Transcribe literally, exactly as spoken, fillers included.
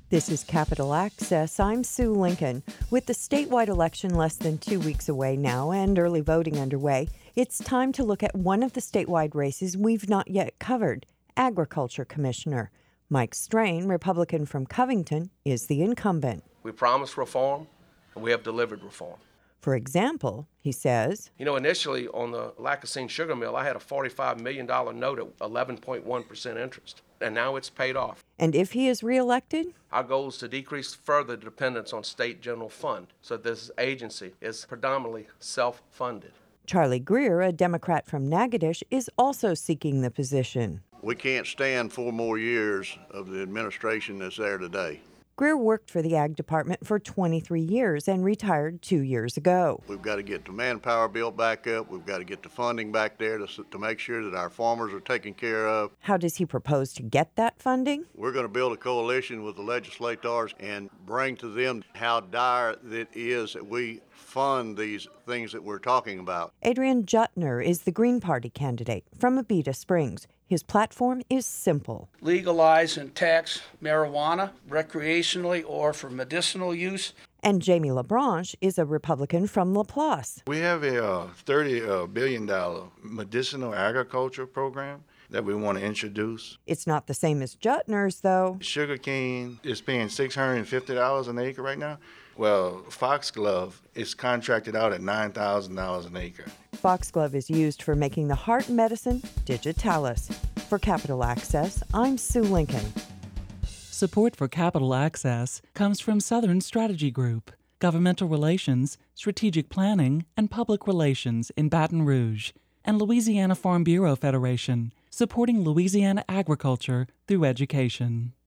This is Capital Access. I'm Sue Lincoln. With the statewide election less than two weeks away now and early voting underway, it's time to look at one of the statewide races we've not yet covered, Agriculture Commissioner. Mike Strain, Republican from Covington, is the incumbent. We promised reform, and we have delivered reform. For example, he says, You know, initially on the Lacassine Sugar Mill, I had a forty-five million dollars note at eleven point one percent interest, and now it's paid off. And if he is reelected? Our goal is to decrease further dependence on state general fund, so this agency is predominantly self-funded. Charlie Greer, a Democrat from Natchitoches, is also seeking the position. We can't stand four more years of the administration that's there today. Greer worked for the Ag Department for twenty-three years and retired two years ago. We've got to get the manpower built back up. We've got to get the funding back there to, to make sure that our farmers are taken care of. How does he propose to get that funding? We're going to build a coalition with the legislators and bring to them how dire it is that we fund these things that we're talking about. Adrian Juttner is the Green Party candidate from Abita Springs. His platform is simple. Legalize and tax marijuana recreationally or for medicinal use. And Jamie LaBranche is a Republican from LaPlace. We have a uh, thirty billion dollars medicinal agriculture program that we want to introduce. It's not the same as Juttner's, though. Sugarcane is paying six hundred fifty dollars an acre right now. Well, Foxglove is contracted out at nine thousand dollars an acre. Foxglove is used for making the heart medicine Digitalis. For Capital Access, I'm Sue Lincoln. Support for Capital Access comes from Southern Strategy Group, Governmental Relations, Strategic Planning, and Public Relations in Baton Rouge, and Louisiana Farm Bureau Federation, supporting Louisiana agriculture through education.